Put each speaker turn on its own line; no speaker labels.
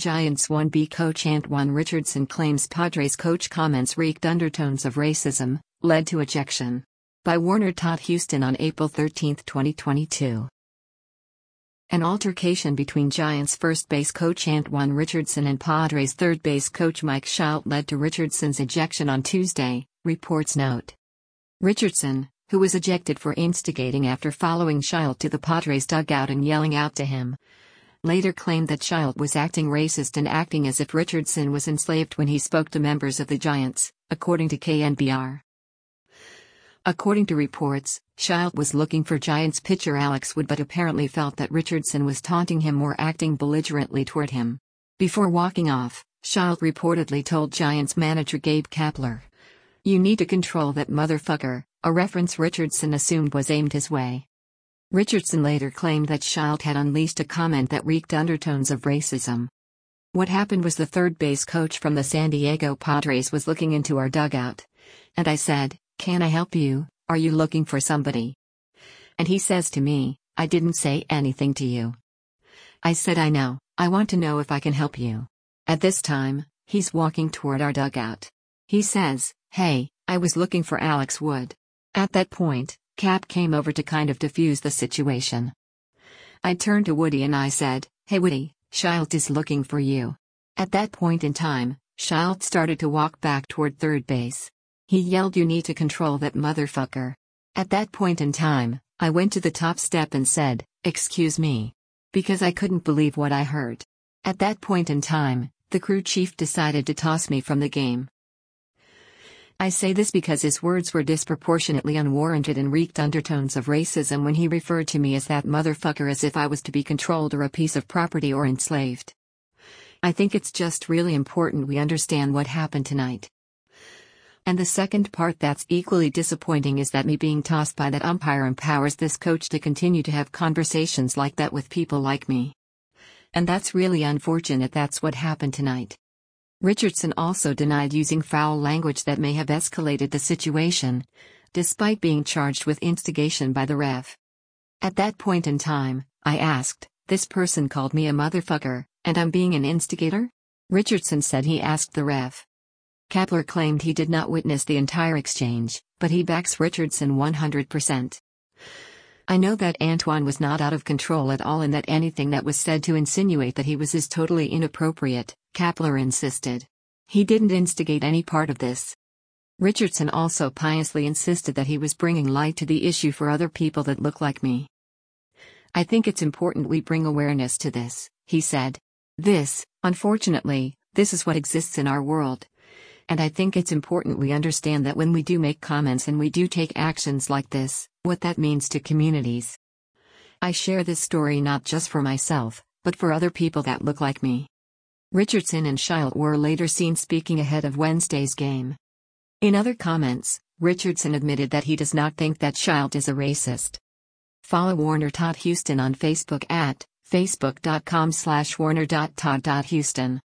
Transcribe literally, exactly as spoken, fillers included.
Giants one B coach Antoine Richardson claims Padres coach comments reeked undertones of racism, led to ejection. By Warner Todd Houston on April thirteenth, twenty twenty-two. An altercation between Giants first base coach Antoine Richardson and Padres third base coach Mike Shildt led to Richardson's ejection on Tuesday, reports note. Richardson, who was ejected for instigating after following Shildt to the Padres dugout and yelling out to him, later claimed that Shildt was acting racist and acting as if Richardson was enslaved when he spoke to members of the Giants, according to K N B R. According to reports, Shildt was looking for Giants pitcher Alex Wood but apparently felt that Richardson was taunting him or acting belligerently toward him. Before walking off, Shildt reportedly told Giants manager Gabe Kapler, "You need to control that motherfucker," a reference Richardson assumed was aimed his way. Richardson later claimed that Shildt had unleashed a comment that reeked undertones of racism. "What happened was the third base coach from the San Diego Padres was looking into our dugout. And I said, 'Can I help you? Are you looking for somebody?' And he says to me, 'I didn't say anything to you.' I said, 'I know, I want to know if I can help you.' At this time, he's walking toward our dugout. He says, 'Hey, I was looking for Alex Wood.' At that point, Cap came over to kind of diffuse the situation. I turned to Woody and I said, 'Hey Woody, Shildt is looking for you.' At that point in time, Shildt started to walk back toward third base. He yelled, 'You need to control that motherfucker.' At that point in time, I went to the top step and said, 'Excuse me.' Because I couldn't believe what I heard. At that point in time, the crew chief decided to toss me from the game. I say this because his words were disproportionately unwarranted and reeked undertones of racism when he referred to me as that motherfucker as if I was to be controlled or a piece of property or enslaved. I think it's just really important we understand what happened tonight. And the second part that's equally disappointing is that me being tossed by that umpire empowers this coach to continue to have conversations like that with people like me. And that's really unfortunate. That's what happened tonight." Richardson also denied using foul language that may have escalated the situation, despite being charged with instigation by the ref. At that point in time, I asked, "This person called me a motherfucker, and I'm being an instigator?" Richardson said he asked the ref. Kapler claimed he did not witness the entire exchange, but he backs Richardson one hundred percent. "I know that Antoine was not out of control at all and that anything that was said to insinuate that he was is totally inappropriate," Kapler insisted. "He didn't instigate any part of this." Richardson also piously insisted that he was bringing light to the issue for other people that look like me. "I think it's important we bring awareness to this," he said. "This, unfortunately, this is what exists in our world. And I think it's important we understand that when we do make comments and we do take actions like this, what that means to communities. I share this story not just for myself, but for other people that look like me." Richardson and Shildt were later seen speaking ahead of Wednesday's game. In other comments, Richardson admitted that he does not think that Shildt is a racist. Follow Warner Todd Houston on Facebook at facebook dot com slash warner dot todd dot houston.